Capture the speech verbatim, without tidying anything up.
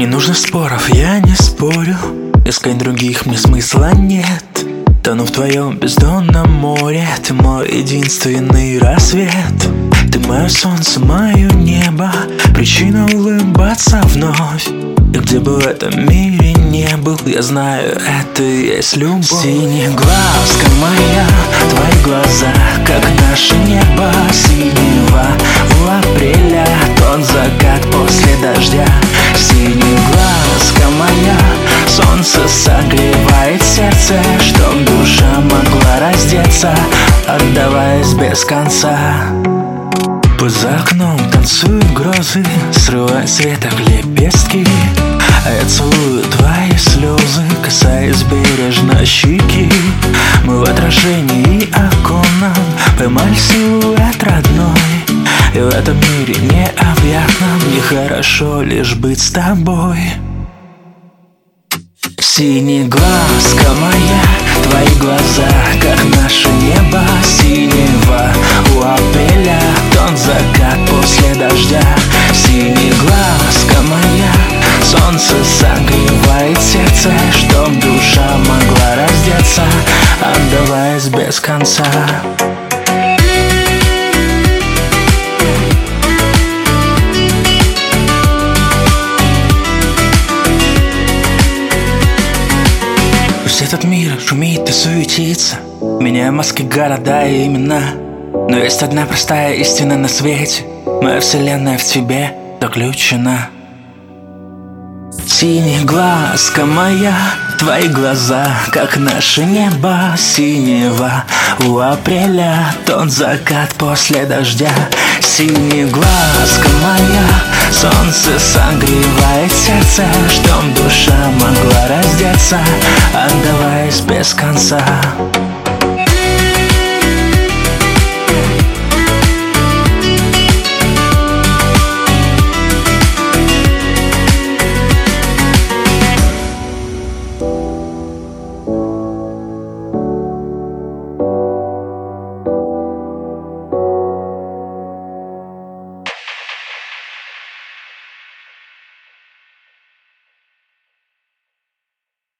нужно споров, я не спорю. Искать других мне смысла нет. Тону в твоем бездонном море. Ты мой единственный рассвет. Ты мое солнце, мое небо, причина улыбаться вновь. И где бы в этом мире не был, я знаю, это и есть любовь. Синеглазка моя, твои глаза, как наше небо синего у апреля, тот закат после дождя. Синеглазка моя, солнце согревает сердце, чтоб душа могла раздеться, отдаваясь без конца. За окном танцуют грозы, срывая с веток лепестки, а я целую твои слезы, касаясь бережно щеки. Мы в отражении оконном поймали силуэт родной, и в этом мире необъятном мне хорошо лишь быть с тобой. Синеглазка моя, твои глаза, как наше небо синего у апреля, тот закат после дождя. Синеглазка моя, солнце согревает сердце, чтоб душа могла раздеться, отдаваясь без конца. Этот мир шумит и суетится, меняя маски, города и имена. Но есть одна простая истина на свете: моя вселенная в тебе заключена. Синеглазка моя, твои глаза, как наше небо синего у апреля, тот закат после дождя. Синеглазка моя, солнце согревает сердце, чтоб душа могла раздеться, отдаваясь без конца.